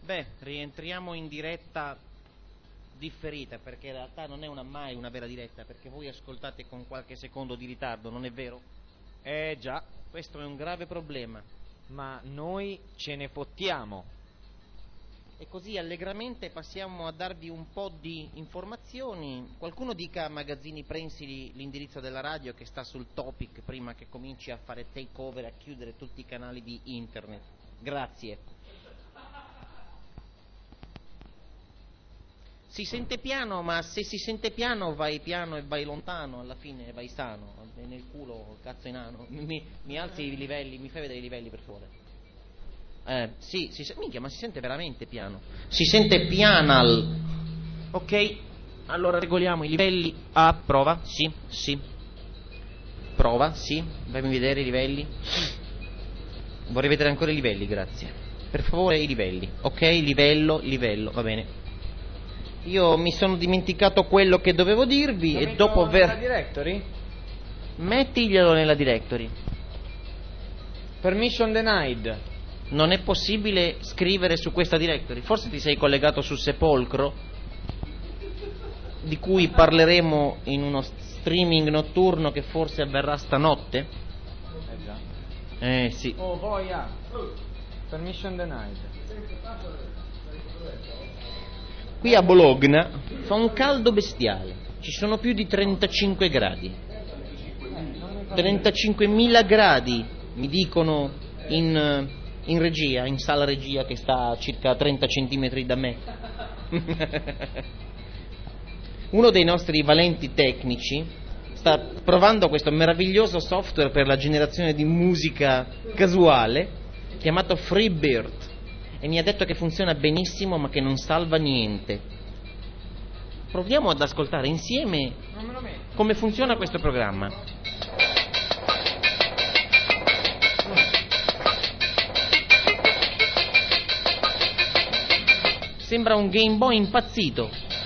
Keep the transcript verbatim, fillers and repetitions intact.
Beh, rientriamo in diretta differita, perché in realtà non è una, mai una vera diretta, perché voi ascoltate con qualche secondo di ritardo, non è vero? Eh già. Questo è un grave problema. Ma noi ce ne fottiamo. E così allegramente passiamo a darvi un po' di informazioni. Qualcuno dica a Magazzini Prensili l'indirizzo della radio che sta sul topic prima che cominci a fare take over e a chiudere tutti i canali di internet. Grazie. Si sente piano, ma se si sente piano vai piano e vai lontano, alla fine vai sano. E nel culo, cazzo inano. Mi, mi alzi i livelli, mi fai vedere i livelli per favore. Eh, sì, si, minchia, ma si sente veramente piano. Si sente pianal. Ok, allora regoliamo i livelli. A, prova, sì, sì. Prova, sì, fammi vedere i livelli. Vorrei vedere ancora i livelli, grazie. Per favore i livelli. Ok, livello, livello, va bene. Io mi sono dimenticato quello che dovevo dirvi. Lo e dopo aver... nella directory? Mettiglielo nella directory. Permission denied. Non è possibile scrivere su questa directory. Forse ti sei collegato su Sepolcro, di cui parleremo in uno streaming notturno che forse avverrà stanotte. Eh già. Eh sì. Oh, boia. Permission denied. Qui a Bologna fa un caldo bestiale. Ci sono più di trentacinque gradi. trentacinquemila gradi, mi dicono in, in regia, in sala regia che sta a circa trenta centimetri da me. Uno dei nostri valenti tecnici sta provando questo meraviglioso software per la generazione di musica casuale chiamato Freebird e mi ha detto che funziona benissimo ma che non salva niente. Proviamo ad ascoltare insieme come funziona questo programma. Sembra un Game Boy impazzito.